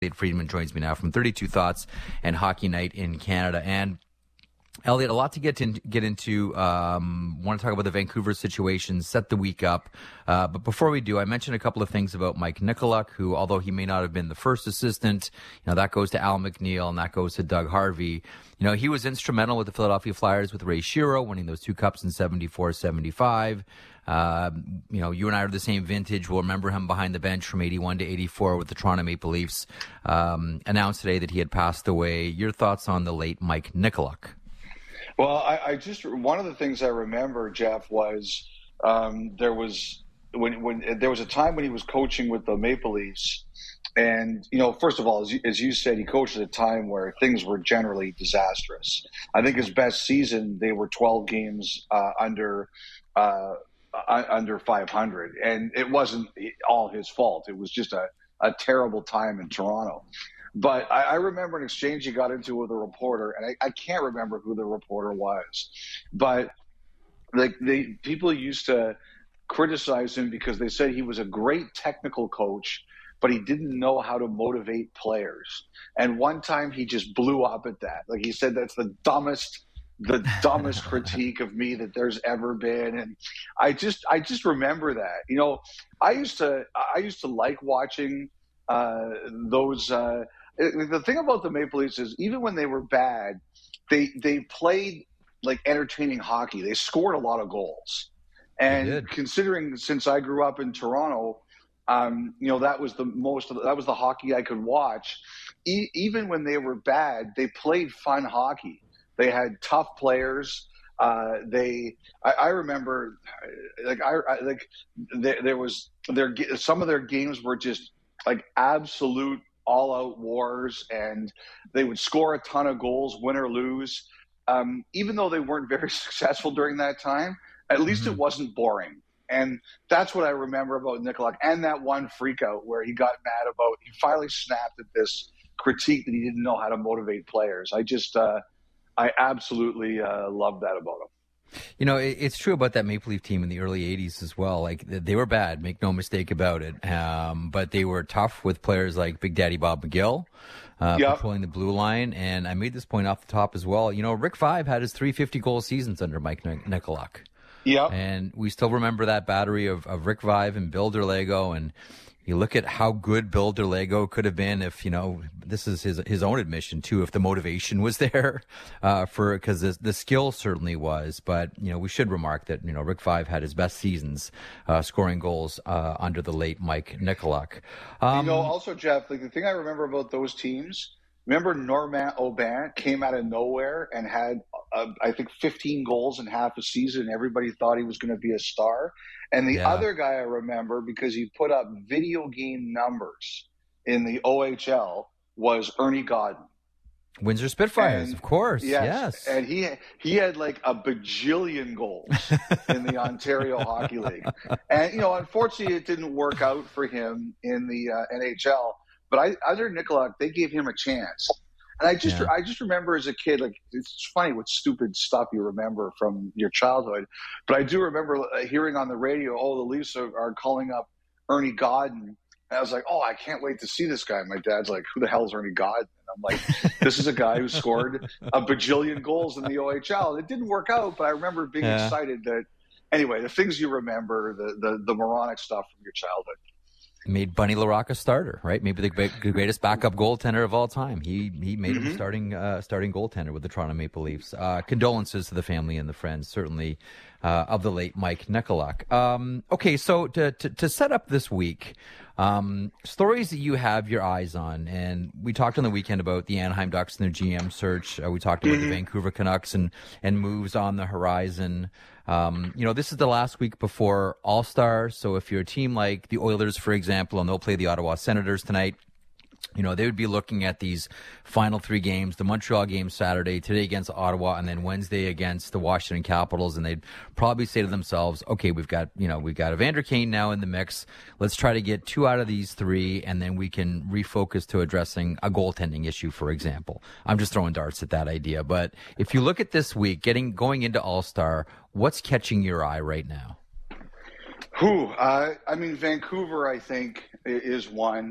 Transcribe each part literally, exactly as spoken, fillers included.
Friedman joins me now from thirty-two Thoughts and Hockey Night in Canada. And Elliot, a lot to get to, get into. Um, want to talk about the Vancouver situation, set the week up. Uh, but before we do, I mentioned a couple of things about Mike Nicoluk, who, although he may not have been the first assistant, you know, that goes to Al McNeil and that goes to Doug Harvey. You know, he was instrumental with the Philadelphia Flyers with Ray Shero, winning those two cups in seventy-four seventy-five. Uh, you know, you and I are the same vintage. We'll remember him behind the bench from eighty-one to eighty-four with the Toronto Maple Leafs. Um, announced today that he had passed away. Your thoughts on the late Mike Nicoluk? Well, I, I just one of the things I remember, Jeff, was um, there was when when there was a time when he was coaching with the Maple Leafs, and you know, first of all, as you, as you said, he coached at a time where things were generally disastrous. I think his best season, they were twelve games uh, under. Uh, under five hundred, and it wasn't all his fault. It was just a, a terrible time in Toronto. But I, I remember an exchange he got into with a reporter, and I, I can't remember who the reporter was, but like they people used to criticize him because they said he was a great technical coach, but he didn't know how to motivate players. And one time he just blew up at that. Like he said, that's the dumbest the dumbest critique of me that there's ever been. And I just, I just remember that, you know, I used to, I used to like watching uh, those, uh, the thing about the Maple Leafs is even when they were bad, they, they played like entertaining hockey. They scored a lot of goals. And considering since I grew up in Toronto, um, you know, that was the most, that was the hockey I could watch. E- even when they were bad, they played fun hockey. They had tough players. Uh, they, I, I remember, like I, I like there, there was their some of their games were just like absolute all-out wars, and they would score a ton of goals, win or lose. Um, even though they weren't very successful during that time, at least mm-hmm. it wasn't boring. And that's what I remember about Nicoluk, and that one freak out where he got mad about. He finally snapped at this critique that he didn't know how to motivate players. I just. Uh, I absolutely uh, love that about him. You know, it, it's true about that Maple Leaf team in the early eighties as well. Like, they were bad, make no mistake about it. Um, but they were tough with players like Big Daddy Bob McGill, uh, yep. patrolling the blue line. And I made this point off the top as well. You know, Rick Vaive had his three fifty-goal seasons under Mike Nicoluk. Yeah. And we still remember that battery of, of Rick Vaive and Bill Derlego, and you look at how good Bill Derlego could have been if, you know, this is his his own admission too, if the motivation was there uh, for, because the, the skill certainly was. But, you know, we should remark that, you know, Rick Vaive had his best seasons uh, scoring goals uh, under the late Mike Nicoluk. Um, you know, also, Jeff, like the thing I remember about those teams, remember Normand Aubin came out of nowhere and had, uh, I think, fifteen goals in half a season. Everybody thought he was going to be a star. And the yeah. other guy I remember, because he put up video game numbers in the O H L, was Ernie Godden. Windsor Spitfires, and, of course. Yes, yes. And he he had like a bajillion goals in the Ontario Hockey League. And, you know, unfortunately, it didn't work out for him in the uh, N H L. But I, under Nicoluk, they gave him a chance. And I just, yeah. I just remember as a kid, like, it's funny what stupid stuff you remember from your childhood. But I do remember hearing on the radio, oh, the Leafs are, are calling up Ernie Godden. And I was like, oh, I can't wait to see this guy. My dad's like, who the hell is Ernie Godden? And I'm like, this is a guy who scored a bajillion goals in the O H L. It didn't work out, but I remember being yeah. excited that, anyway, the things you remember, the, the, the moronic stuff from your childhood. Made Bunny LaRocque a starter, right? Maybe the greatest backup goaltender of all time. He he made mm-hmm. him starting uh, starting goaltender with the Toronto Maple Leafs. Uh, condolences to the family and the friends, certainly, uh, of the late Mike Nicoluk. Um, okay, so to, to to set up this week, um, stories that you have your eyes on, and we talked on the weekend about the Anaheim Ducks and their G M search. Uh, we talked about mm-hmm. the Vancouver Canucks and and moves on the horizon. Um, you know, this is the last week before All-Star, so if you're a team like the Oilers, for example, and they'll play the Ottawa Senators tonight, you know, they would be looking at these final three games, the Montreal game Saturday, today against Ottawa, and then Wednesday against the Washington Capitals, and they'd probably say to themselves, okay, we've got, you know, we've got Evander Kane now in the mix. Let's try to get two out of these three, and then we can refocus to addressing a goaltending issue, for example. I'm just throwing darts at that idea. But if you look at this week, getting going into All-Star, what's catching your eye right now? Who? Uh, I mean, Vancouver, I think, is one.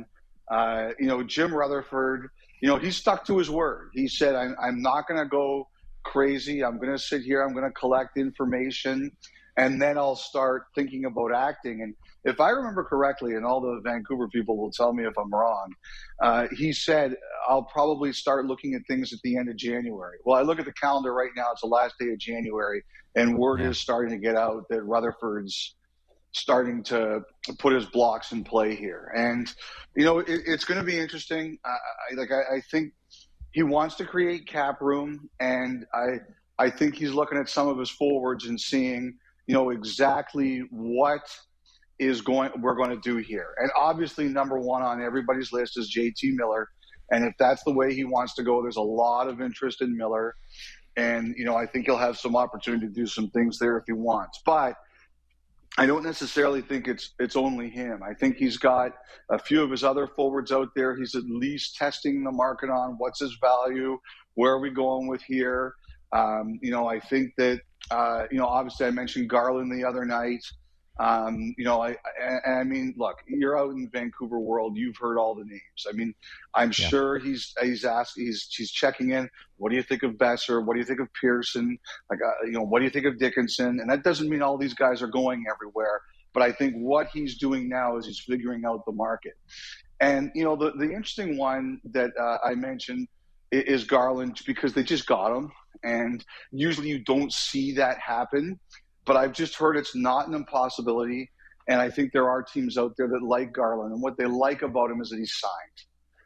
Uh, you know, Jim Rutherford, you know, he stuck to his word. He said, I'm, I'm not going to go crazy. I'm going to sit here. I'm going to collect information, and then I'll start thinking about acting. And if I remember correctly, and all the Vancouver people will tell me if I'm wrong, uh, he said, I'll probably start looking at things at the end of January. Well, I look at the calendar right now. It's the last day of January, and word Yeah. is starting to get out that Rutherford's starting to put his blocks in play here. And, you know, it, it's going to be interesting. I, I, like, I, I think he wants to create cap room, and I, I think he's looking at some of his forwards and seeing, you know, exactly what is going, we're going to do here. And obviously number one on everybody's list is J T Miller. And if that's the way he wants to go, there's a lot of interest in Miller. And, you know, I think he'll have some opportunity to do some things there if he wants. But I don't necessarily think it's it's only him. I think he's got a few of his other forwards out there he's at least testing the market on. What's his value? Where are we going with here? Um, you know, I think that, uh, you know, obviously I mentioned Garland the other night. Um, you know, I, I, I mean, look, you're out in the Vancouver world. You've heard all the names. I mean, I'm yeah. sure he's he's asking, he's he's checking in. What do you think of Besser? What do you think of Pearson? Like, uh, you know, what do you think of Dickinson? And that doesn't mean all these guys are going everywhere. But I think what he's doing now is he's figuring out the market. And you know, the the interesting one that uh, I mentioned is Garland, because they just got him, and usually you don't see that happen. But I've just heard it's not an impossibility, and I think there are teams out there that like Garland, and what they like about him is that he's signed.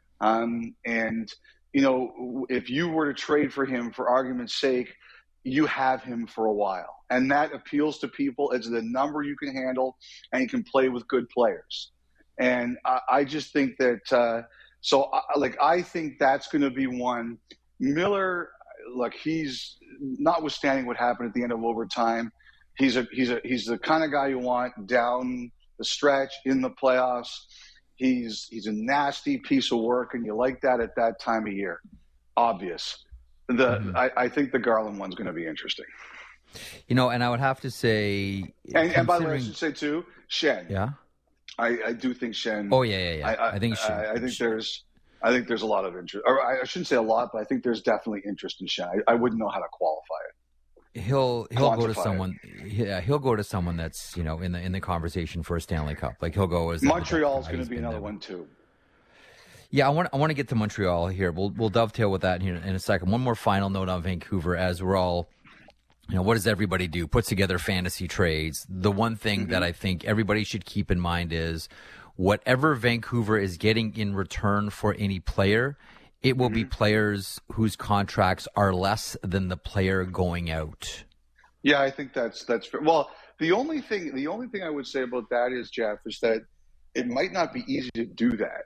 Um, and, you know, if you were to trade for him, for argument's sake, you have him for a while. And that appeals to people. It's the number you can handle, and you can play with good players. And I, I just think that uh, – so, I, like, I think that's going to be one. Miller, look, he's – notwithstanding what happened at the end of overtime – He's a he's a he's the kind of guy you want down the stretch in the playoffs. He's he's a nasty piece of work, and you like that at that time of year. Obvious. The mm-hmm. I, I think the Garland one's going to be interesting. You know, and I would have to say, and, and by the way, I should say too, Schenn. Yeah, I, I do think Schenn. Oh yeah, yeah, yeah. I, I, I think I, I think there's I think there's a lot of interest. Or I shouldn't say a lot, but I think there's definitely interest in Schenn. I, I wouldn't know how to qualify it. He'll he'll go to someone. Yeah, he'll go to someone that's, you know, in the in the conversation for a Stanley Cup. Like he'll go as Montreal's going to be another there. one too. Yeah, I want I want to get to Montreal here. We'll we'll dovetail with that here in a second. One more final note on Vancouver, as we're all, you know, what does everybody do? Puts together fantasy trades. The one thing mm-hmm. that I think everybody should keep in mind is whatever Vancouver is getting in return for any player, it will mm-hmm. be players whose contracts are less than the player going out. Yeah, I think that's that's fair. Well, the only thing the only thing I would say about that is, Jeff, is that it might not be easy to do that.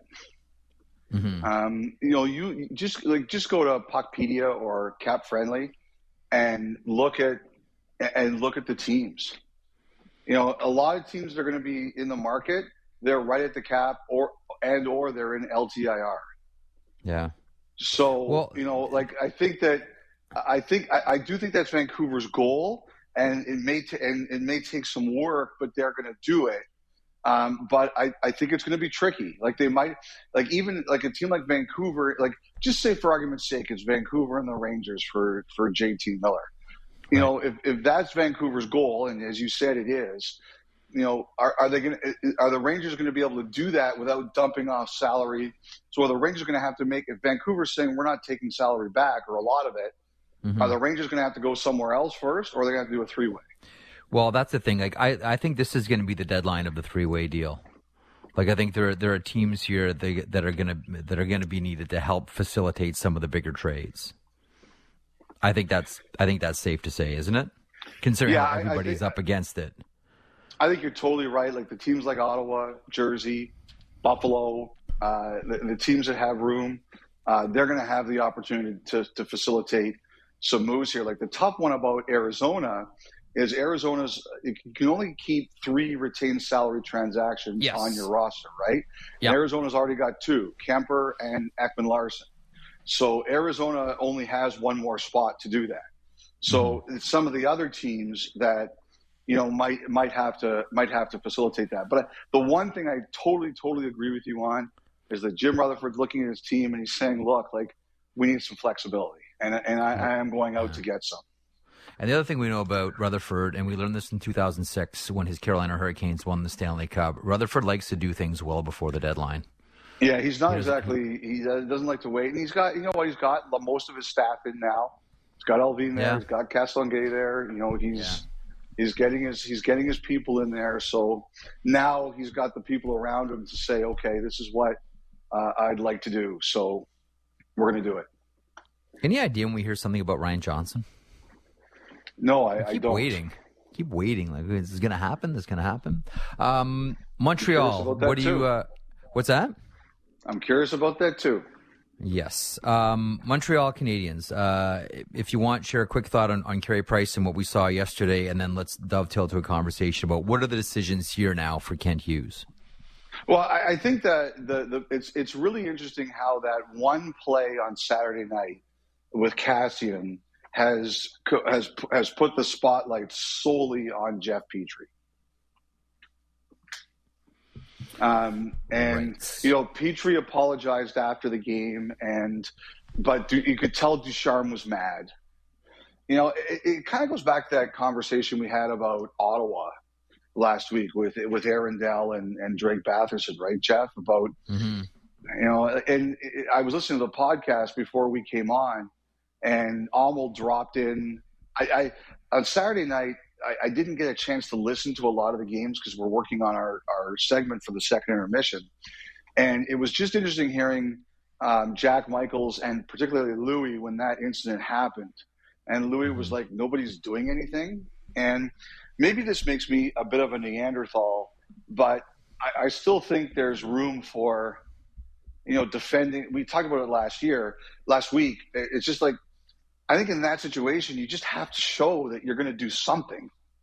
Mm-hmm. Um, you know, you just like just go to Puckpedia or Cap Friendly and look at and look at the teams. You know, a lot of teams that are going to be in the market, they're right at the cap, or and or they're in L T I R. Yeah. So, well, you know, like I think that I think I, I do think that's Vancouver's goal, and it may t- and it may take some work, but they're going to do it. Um, but I, I think it's going to be tricky. Like they might, like even like a team like Vancouver, like just say for argument's sake, it's Vancouver and the Rangers for for J T Miller. You right. know, if if that's Vancouver's goal, and as you said, it is. You know, are, are they going to? Are the Rangers going to be able to do that without dumping off salary? So are the Rangers going to have to make? If Vancouver's saying we're not taking salary back or a lot of it, mm-hmm. are the Rangers going to have to go somewhere else first, or are they going to have to do a three-way? Well, that's the thing. Like, I, I think this is going to be the deadline of the three-way deal. Like, I think there there are teams here that, that are going to that are going to be needed to help facilitate some of the bigger trades. I think that's I think that's safe to say, isn't it? Considering yeah, how everybody's I, I think, up against it. I think you're totally right. Like the teams like Ottawa, Jersey, Buffalo, uh, the, the teams that have room, uh, they're going to have the opportunity to, to facilitate some moves here. Like the tough one about Arizona is Arizona's you can only keep three retained salary transactions yes. on your roster, right? Yep. And Arizona's already got two, Kemper and Ekman-Larsson. So Arizona only has one more spot to do that. So mm-hmm. some of the other teams that you know, might might have to might have to facilitate that. But the one thing I totally totally agree with you on is that Jim Rutherford's looking at his team and he's saying, look, like, we need some flexibility, and and I, I am going out to get some. And the other thing we know about Rutherford, and we learned this in two thousand six when his Carolina Hurricanes won the Stanley Cup, Rutherford likes to do things well before the deadline. Yeah, he's not he exactly – he doesn't like to wait. And he's got – you know what? He's got most of his staff in now. He's got Alvin there. Yeah. He's got Castonguay there. You know, he's yeah. he's getting his he's getting his people in there. So now he's got the people around him to say, okay, this is what uh, I'd like to do. So we're going to do it. Any idea when we hear something about Ryan Johnson? No, I, keep I don't. waiting. Keep waiting. Like, is this going to happen? This is going to happen. Um, Montreal. What do you? Uh, what's that? I'm curious about that too. Yes. Um, Montreal Canadiens. Uh, if you want, share a quick thought on, on Carey Price and what we saw yesterday, and then let's dovetail to a conversation about what are the decisions here now for Kent Hughes. Well, I, I think that the, the it's it's really interesting how that one play on Saturday night with Kassian has has has put the spotlight solely on Jeff Petrie. Um, and right. you know, Petrie apologized after the game, and but you could tell Ducharme was mad. You know, it, it kind of goes back to that conversation we had about Ottawa last week with with Arundel and, and Drake Batherson, right, Jeff? About mm-hmm. you know, and it, I was listening to the podcast before we came on. And Almel dropped in. I, I on Saturday night, I, I didn't get a chance to listen to a lot of the games because we're working on our, our segment for the second intermission. And it was just interesting hearing um, Jack Michaels and particularly Louis when that incident happened. And Louis was like, nobody's doing anything. And maybe this makes me a bit of a Neanderthal, but I, I still think there's room for, you know, defending. We talked about it last year, last week. It's just like, I think in that situation, you just have to show that you're going to do something.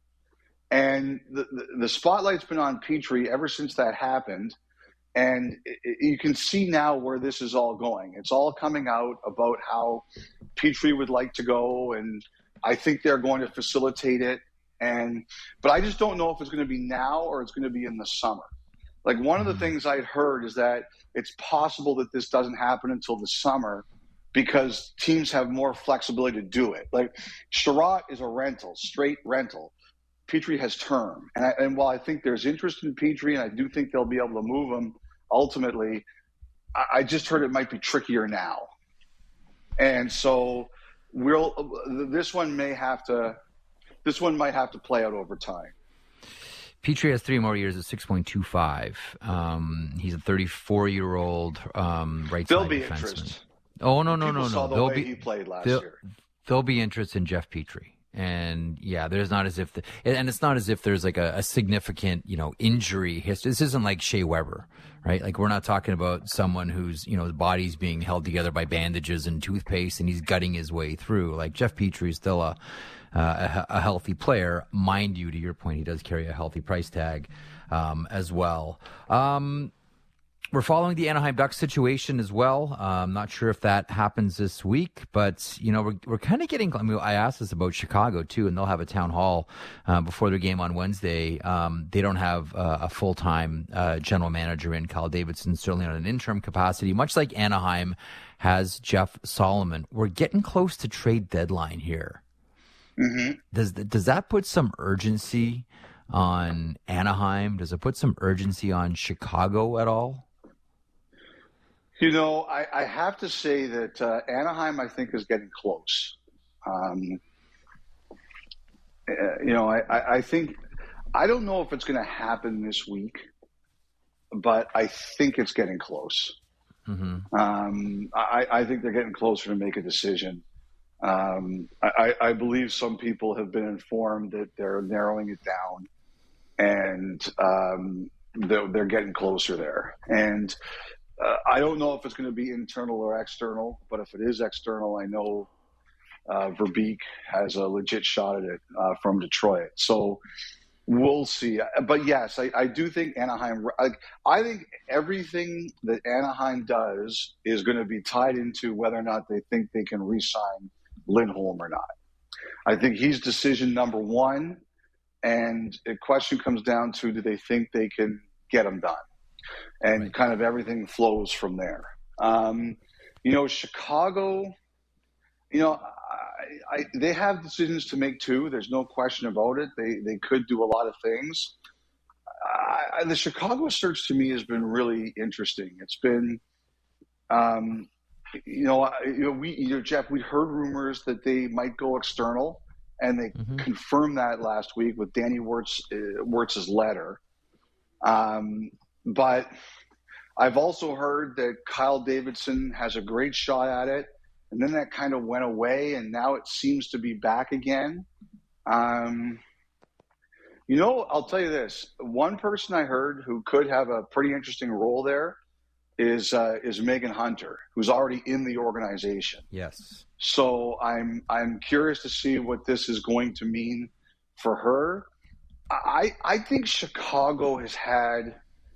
And the, the, the spotlight's been on Petrie ever since that happened. And it, it, you can see now where this is all going. It's all coming out about how Petrie would like to go. And I think they're going to facilitate it. And, but I just don't know if it's going to be now or it's going to be in the summer. Like one of the things I'd heard is that it's possible that this doesn't happen until the summer because teams have more flexibility to do it. Like Sherratt is a rental, straight rental. Petrie has term. And, I, and while I think there's interest in Petrie and I do think they'll be able to move him ultimately, I, I just heard it might be trickier now. And so we'll, this one may have to, this one might have to play out over time. Petrie has three more years at six point two five. Um, he's a thirty-four-year-old um, right There'll side be defenseman. Interest. Oh no no People no saw no! The There'll way be he played last there'll, year. There'll be interest in Jeff Petrie, and yeah, there's not as if the, and it's not as if there's like a, a significant you know injury history. This isn't like Shea Weber, right? Like we're not talking about someone who's you know his body's being held together by bandages and toothpaste, and he's gutting his way through. Like Jeff Petrie is still a uh, a, a healthy player, mind you. To your point, he does carry a healthy price tag. Um, as well. Um, we're following the Anaheim Ducks situation as well. Uh, I'm not sure if that happens this week, but, you know, we're, we're kind of getting, I mean, I asked this about Chicago too, and they'll have a town hall uh, before their game on Wednesday. Um, they don't have uh, a full-time uh, general manager in. Kyle Davidson, certainly on an interim capacity, much like Anaheim has Jeff Solomon. We're getting close to trade deadline here. Mm-hmm. Does, does that put some urgency on Anaheim? Does it put some urgency on Chicago at all? You know, I, I have to say that uh, Anaheim, I think, is getting close. Um, uh, you know, I, I, I think – I don't know if it's going to happen this week, but I think it's getting close. Mm-hmm. Um, I, I think they're getting closer to make a decision. Um, I, I believe some people have been informed that they're narrowing it down. And um, they're, they're getting closer there. And uh, I don't know if it's going to be internal or external, but if it is external, I know uh, Verbeek has a legit shot at it uh, from Detroit. So we'll see. But yes, I, I do think Anaheim – I think everything that Anaheim does is going to be tied into whether or not they think they can re-sign Lindholm or not. I think he's decision number one. And the question comes down to, do they think they can get them done? and right. kind of everything flows from there. Um, you know, Chicago, you know, I, I, they have decisions to make too. There's no question about it. They they could do a lot of things. I, the Chicago search to me has been really interesting. It's been, um, you know, you know, we, you know, Jeff, we heard rumors that they might go external, and they mm-hmm. confirmed that last week with Danny Wirtz, uh, Wirtz's letter. Um, but I've also heard that Kyle Davidson has a great shot at it, and then that kind of went away, and now it seems to be back again. Um, You know, I'll tell you this. One person I heard who could have a pretty interesting role there is uh, is Megan Hunter, who's already in the organization. Yes. So I'm I'm curious to see what this is going to mean for her. I I think Chicago has had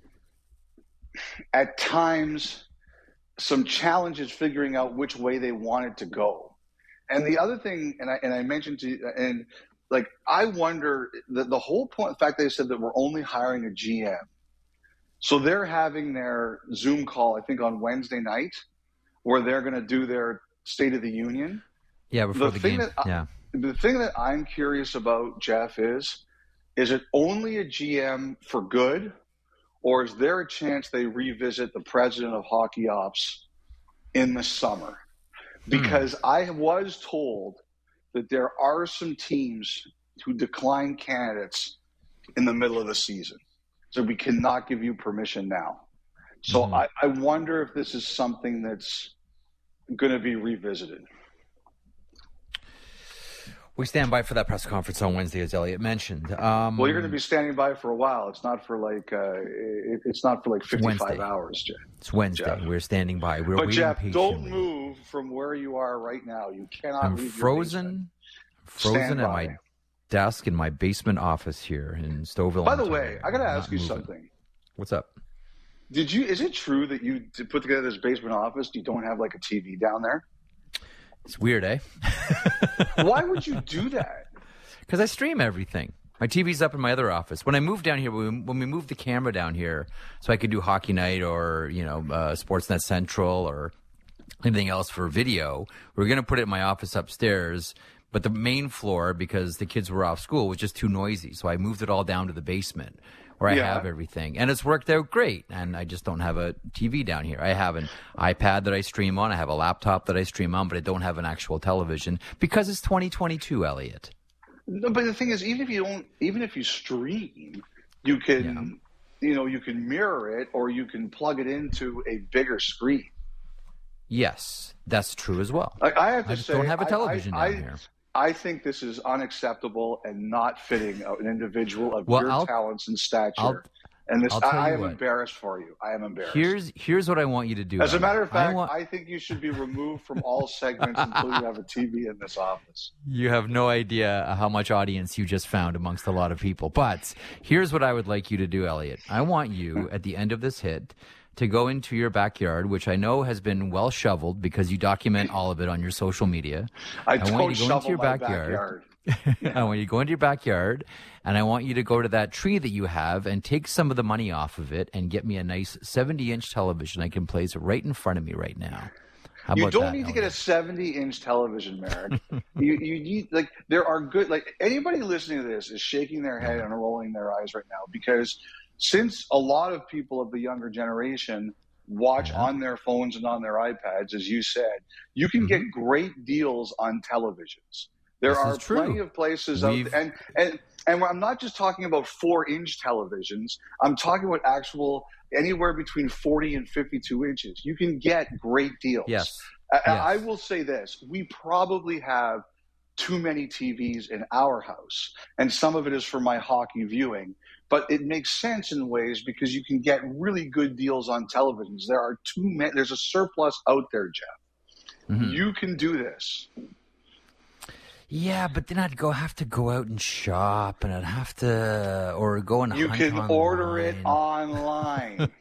at times some challenges figuring out which way they wanted to go. And the other thing, and I and I mentioned to you, and like, I wonder, the, the whole point, the fact they said that we're only hiring a G M. So they're having their Zoom call, I think, on Wednesday night, where they're going to do their State of the Union. Yeah, before the, the game. That I, yeah. The thing that I'm curious about, Jeff, is, is it only a G M for good, or is there a chance they revisit the president of hockey ops in the summer? Because hmm. I was told that there are some teams who decline candidates in the middle of the season. So we cannot give you permission now. So mm-hmm. I, I wonder if this is something that's going to be revisited. We stand by for that press conference on Wednesday, as Elliot mentioned. Um, well, you're going to be standing by for a while. It's not for like uh, it, it's not for like fifty-five hours, Jeff. It's Wednesday. Jeff. We're standing by. We're but waiting Jeff, patiently. Don't move from where you are right now. You cannot. I'm leave frozen, your frozen at my desk in my basement office here in Stouffville. By the Ontario. way, I got to I'm ask you moving. something. What's up? Did you? Is it true that you put together this basement office? You don't have like a T V down there? It's weird, eh? Why would you do that? Because I stream everything. My T V's up in my other office. When I moved down here, when we moved the camera down here, so I could do Hockey Night or you know uh, Sportsnet Central or anything else for video, we were going to put it in my office upstairs. But the main floor, because the kids were off school, was just too noisy. So I moved it all down to the basement where I yeah. have everything. And it's worked out great. And I just don't have a T V down here. I have an iPad that I stream on. I have a laptop that I stream on, but I don't have an actual television because it's twenty twenty-two, Elliot. No, but the thing is, even if you don't, even if you stream, you can, yeah. you know, you can mirror it or you can plug it into a bigger screen. Yes, that's true as well. Like, I have to I just say, don't have a television I, I, down here. I think this is unacceptable and not fitting an individual of well, your I'll, talents and stature. I'll, and this, I, I am what. embarrassed for you. I am embarrassed. Here's here's what I want you to do. As a matter of fact, I, want... I think you should be removed from all segments until you have a T V in this office. You have no idea how much audience you just found amongst a lot of people. But here's what I would like you to do, Elliot. I want you, at the end of this hit, to go into your backyard, which I know has been well shoveled because you document all of it on your social media. I, I don't want you to go shovel into your my backyard. backyard. I want you to go into your backyard, and I want you to go to that tree that you have and take some of the money off of it and get me a nice seventy-inch television I can place right in front of me right now. How you about don't that, need Elliot? to get a seventy-inch television, Merrick. you, you need like there are good like anybody listening to this is shaking their head and rolling their eyes right now because since a lot of people of the younger generation watch yeah. on their phones and on their iPads, as you said, you can mm-hmm. get great deals on televisions. There this are plenty true. of places, out, and and and I'm not just talking about four-inch televisions. I'm talking about actual anywhere between forty and fifty-two inches. You can get great deals. Yes. I, yes. I will say this: we probably have too many T Vs in our house, and some of it is for my hockey viewing. But it makes sense in ways because you can get really good deals on televisions. There are too many. There's a surplus out there, Jeff. Mm-hmm. You can do this. Yeah, but then I'd go have to go out and shop, and I'd have to, or go and you hunt can online. order it online.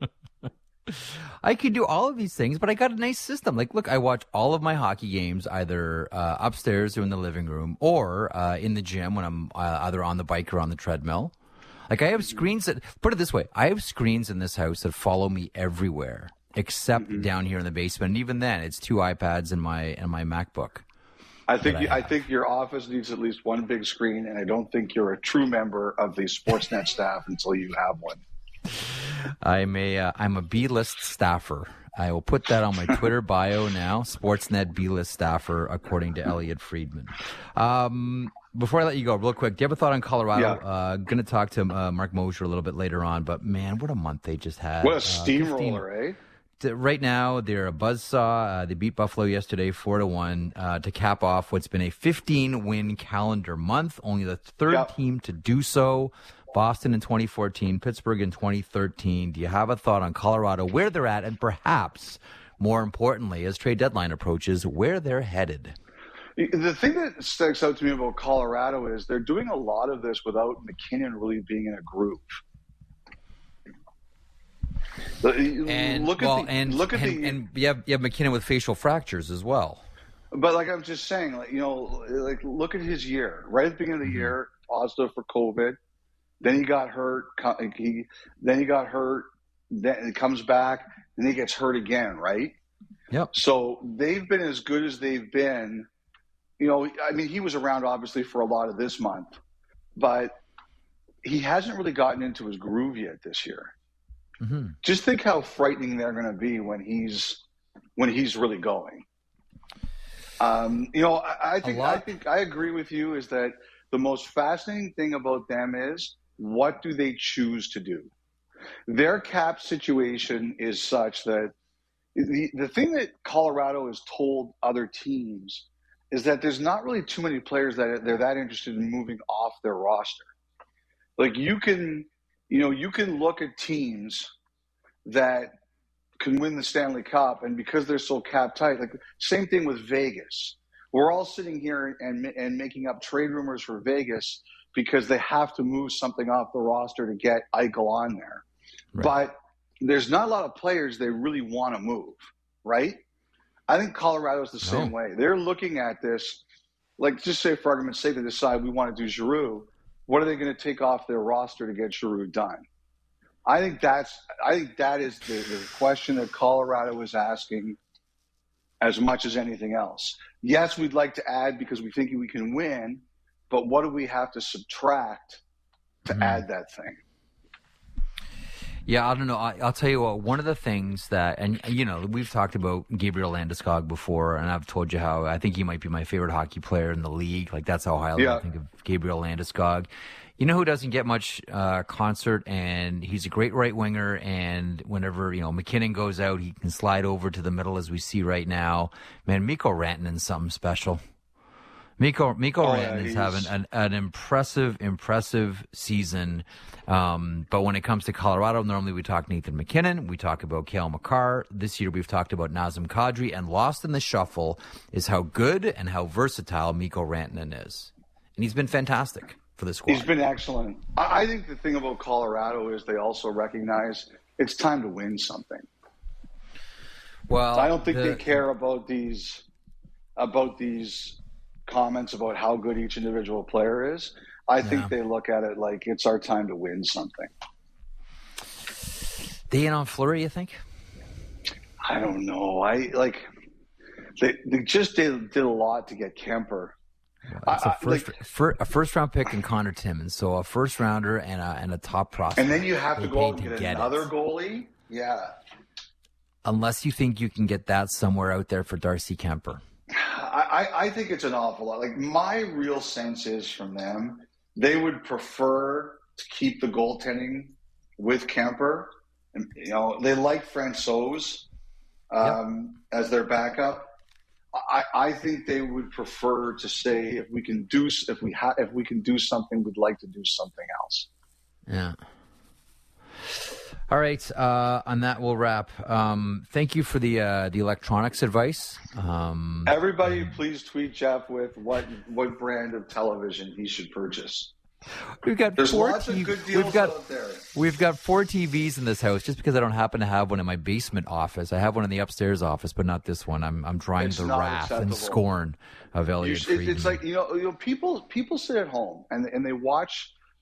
I could do all of these things, but I got a nice system. Like, look, I watch all of my hockey games either uh, upstairs or in the living room, or uh, in the gym when I'm uh, either on the bike or on the treadmill. Like I have screens that, put it this way, I have screens in this house that follow me everywhere except mm-hmm. down here in the basement. And even then, it's two iPads and my and my MacBook. I think I, you, I think your office needs at least one big screen, and I don't think you're a true member of the Sportsnet staff until you have one. I'm a uh, I'm a B-list staffer. I will put that on my Twitter bio now. Sportsnet B-list staffer, according to Elliot Friedman. Um, before I let you go, real quick, do you have a thought on Colorado? Yeah. Uh, going to talk to uh, Mark Mosher a little bit later on, but man, what a month they just had. What a steamroller, uh, eh? Right now, they're a buzzsaw. Uh, they beat Buffalo yesterday, four to one, uh, to cap off what's been a fifteen-win calendar month. Only the third yep. team to do so. Boston in twenty fourteen, Pittsburgh in twenty thirteen. Do you have a thought on Colorado, where they're at, and perhaps, more importantly, as trade deadline approaches, where they're headed? The thing that sticks out to me about Colorado is they're doing a lot of this without McKinnon really being in a groove. And look well, at the, and look at and, the, and you have you have McKinnon with facial fractures as well. But like I'm just saying, like you know, like look at his year. Right at the beginning of the mm-hmm. year, positive for COVID. Then he got hurt. He then he got hurt. Then he comes back. Then he gets hurt again. Right. Yep. So they've been as good as they've been. You know, I mean, he was around obviously for a lot of this month, but he hasn't really gotten into his groove yet this year. Mm-hmm. Just think how frightening they're going to be when he's when he's really going. Um, you know, I, I think I think I agree with you. Is that the most fascinating thing about them is what do they choose to do? Their cap situation is such that the the thing that Colorado has told other teams is that there's not really too many players that they're that interested in moving off their roster. Like you can. You know, you can look at teams that can win the Stanley Cup, and because they're so cap tight, like same thing with Vegas. We're all sitting here and and making up trade rumors for Vegas because they have to move something off the roster to get Eichel on there. Right. But there's not a lot of players they really want to move, right? I think Colorado's the same no. way. They're looking at this, like just say for argument's sake, they decide we want to do Giroux. What are they going to take off their roster to get Giroux done? I think that's. I think that is the, the question that Colorado is asking, as much as anything else. Yes, we'd like to add because we think we can win, but what do we have to subtract to mm-hmm. add that thing? Yeah, I don't know. I, I'll tell you what, one of the things that, and you know, we've talked about Gabriel Landeskog before, and I've told you how I think he might be my favorite hockey player in the league. Like, that's how highly yeah. I think of Gabriel Landeskog. You know who doesn't get much uh, concert, and he's a great right winger, and whenever, you know, McKinnon goes out, he can slide over to the middle as we see right now. Man, Mikko Rantanen's something special. Mikko, Mikko oh, Rantanen is having an, an impressive, impressive season. Um, but when it comes to Colorado, normally we talk Nathan McKinnon. We talk about Cale Makar. This year we've talked about Nazem Kadri. And lost in the shuffle is how good and how versatile Mikko Rantanen is. And he's been fantastic for the squad. He's been excellent. I think the thing about Colorado is they also recognize it's time to win something. Well, I don't think the, they care about these about these comments about how good each individual player is. I yeah. think they look at it like it's our time to win something. They in on Fleury, you think? I don't know. I like they they just did did a lot to get Kemper. Well, it's a first, like, fir, a first round pick in Connor Timmins, so a first rounder and a and a top prospect. And then you have to go out and get, get another it. goalie. Yeah. Unless you think you can get that somewhere out there for Darcy Kemper. I, I think it's an awful lot. Like, my real sense is from them, they would prefer to keep the goaltending with Kemper. And, you know, they like Francouz um, yep. as their backup. I, I think they would prefer to say if we can do if we ha- if we can do something, we'd like to do something else. Yeah. All right. Uh, on that, we'll wrap. Um, thank you for the uh, the electronics advice. Um, Everybody, please tweet Jeff with what what brand of television he should purchase. We've got There's four lots T- of good deals we've got, out there. We've got four T Vs in this house. Just because I don't happen to have one in my basement office, I have one in the upstairs office, but not this one. I'm I'm drawing it's the wrath acceptable. and scorn of Elliot you, Friedman. It's like you know, you know, people people sit at home and and they watch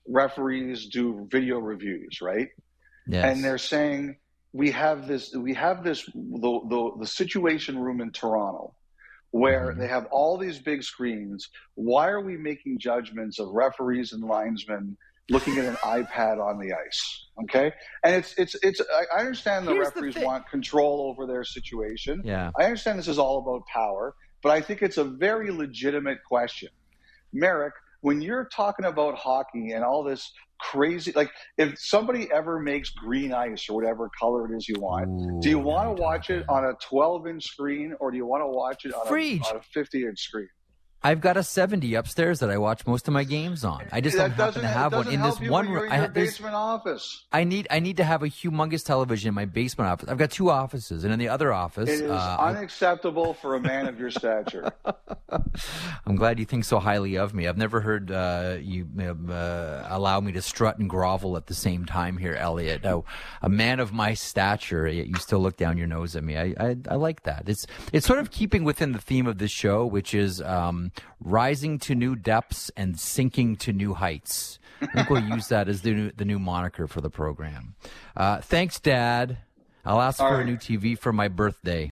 referees do video reviews, right? Yes. And they're saying we have this we have this the the, the situation room in Toronto where mm-hmm. they have all these big screens. Why are we making judgments of referees and linesmen looking at an iPad on the ice? Okay, and it's it's it's. I understand the Here's referees the want control over their situation. Yeah, I understand this is all about power, but I think it's a very legitimate question, Merrick. When you're talking about hockey and all this crazy, like if somebody ever makes green ice or whatever color it is you want, Ooh, do you want to watch it on a twelve inch screen or do you want to watch it on a, on a fifty inch screen? I've got a seventy upstairs that I watch most of my games on. I just that don't happen to have one in this one room. In your basement office. I need I need to have a humongous television in my basement office. I've got two offices, and in the other office, it is uh, unacceptable for a man of your stature. I'm glad you think so highly of me. I've never heard uh, you uh, allow me to strut and grovel at the same time here, Elliot. Now, a man of my stature, yet you still look down your nose at me. I, I I like that. It's it's sort of keeping within the theme of this show, which is. Um, rising to new depths and sinking to new heights. I think we'll use that as the new, the new moniker for the program. Uh, thanks, Dad. I'll ask All for right. a new T V for my birthday.